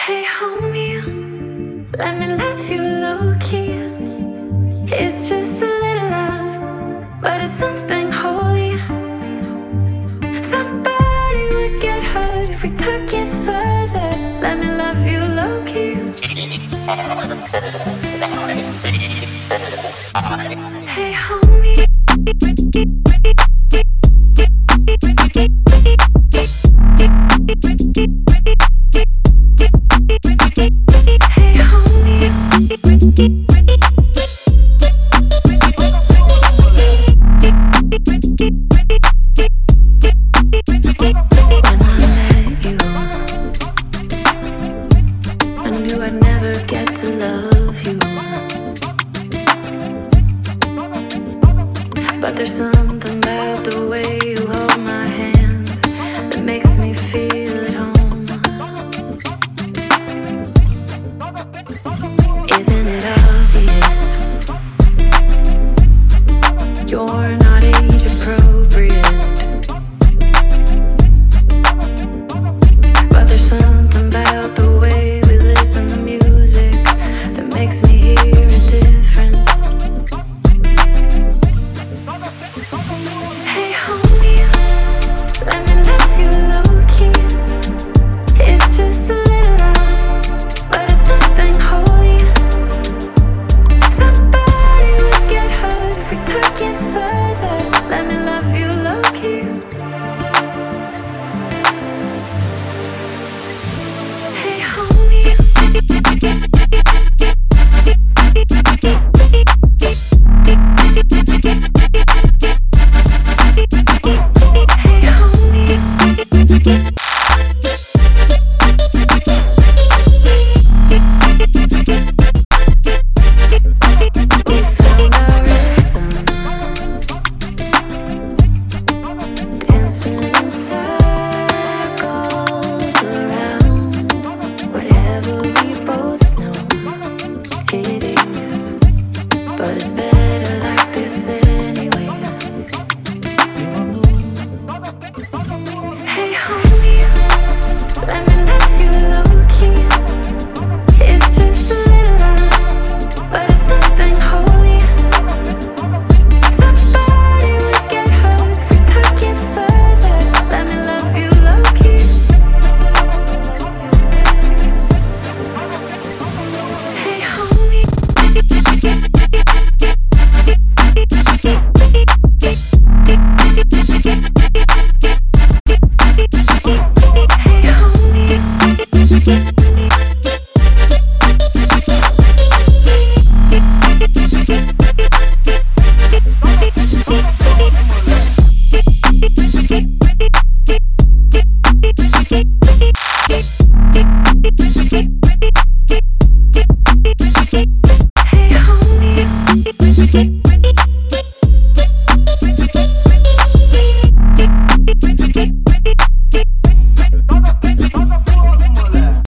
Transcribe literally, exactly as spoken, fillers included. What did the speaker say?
Hey homie, let me love you low key. It's just a little love, but it's something holy. Somebody would get hurt if we took it further. Let me love you low key. Hey homie. Hey homie. When I met you, I knew I'd never get to love you, but there's something about the way